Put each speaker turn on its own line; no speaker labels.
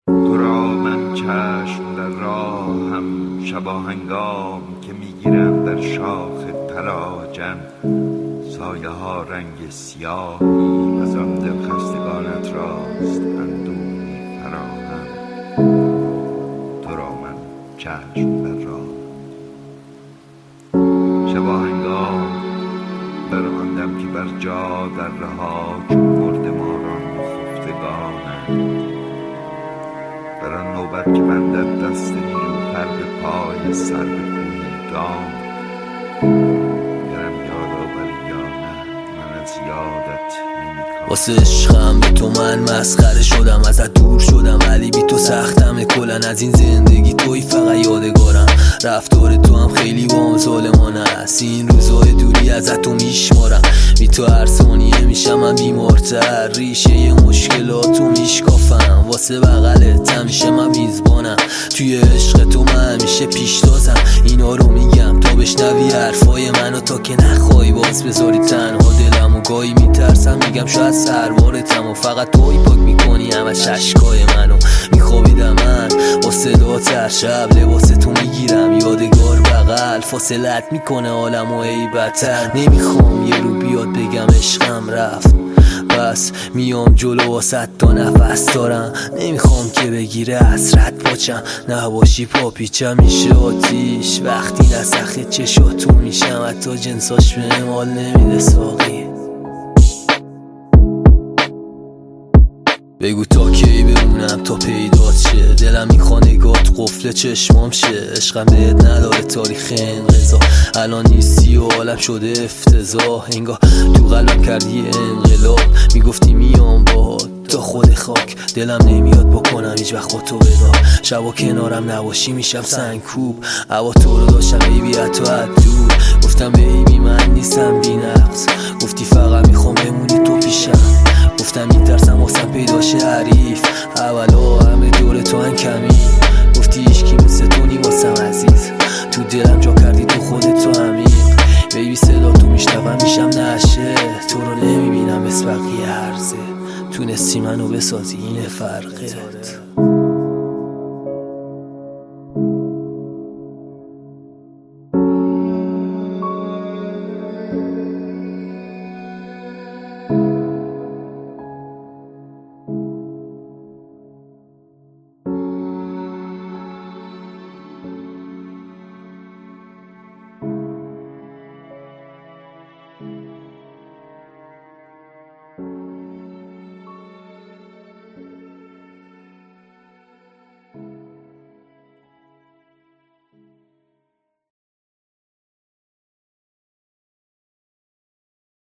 تو را من چشم در راهم شباهنگام که میگیرم در شاخ طلاجم سایه ها رنگ سیاهی از آن دلخستگانت راست اندوهی فراهم. تو را من چشم در راه شباهنگام در آن دم که بر جا در رها چون مردماران خفتگانند، در آن نوبت که بندد دست نیلوفر به پای سر به کوهی دام. گرم یاد آوری یا نه من از یادت نمی‌کام.
واسه عشقم به تو من مسخره شدم، ازت دور شدم ولی بی تو سختمه. کلن از این زندگی توی فقط یادگارم. رفتار تو هم خیلی باهم ظالمانه است. این روزای دوری ازت تو میشمارم. بی تو هر ثانیه میشم من بیمارتر. ریشه مشکلاتو میشکافم. واسه بغلت همیشه من میزبانم. توی عشق تو من همیشه پیشتازم. اینا رو میگم تا بشنوی حرفای منو، تا که نخوای باز بذاری تنها دلمو. گاهی میترسم میگم شاید سربارتم و فقط توی پاک میکنی همش اشکای منو. میخوابیدم من با صدات هر شب، لباس تو میگیرم یادگار بغل. فاصلت میکنه عالمو ای بدتر. نمیخوام یه رو بیاد بگم عشقم رفت، بس میام جلو واسه تا نفس دارم. نمیخوام که بگیره حسرت پاچم، نباشی پاپیچم میشه آتیش. وقتی نسخه چشاتو میشم حتی جنساش به مال نمیده ساقی. بگو تا کی بمونم تا پیدات شه، دلم میخواد نگات قفل چشمام شه. عشقم بهت نداره تاریخ انقضا، الان نیستی و عالم شده افتضاح. انگار تو قلبم کردی انقلاب، میگفتی میام باهات تا خود خاک. دلم نمیاد بکنم هیچ وقت با تو ودا، شبا کنارم نباشی میشم سنگکوب. هوا تو رو داشتم بیبی تو از دور، گفتم بیبی من نیستم بی نقص. گفتی فقط میخوام بمونی تو پیشم، گفتم میترسم واسم پیداشه حریف. اولا همه دور تو هن کمی، گفتی عشقی مثل تو نی واسم عزیز. تو دلم جا کردی تو خودت تو عمیق. بیبی صدا تو میشنوم میشم نشه، تو رو نمیبینم مثل بقیه هرزه. تونستی منو بسازی اینه فرقت.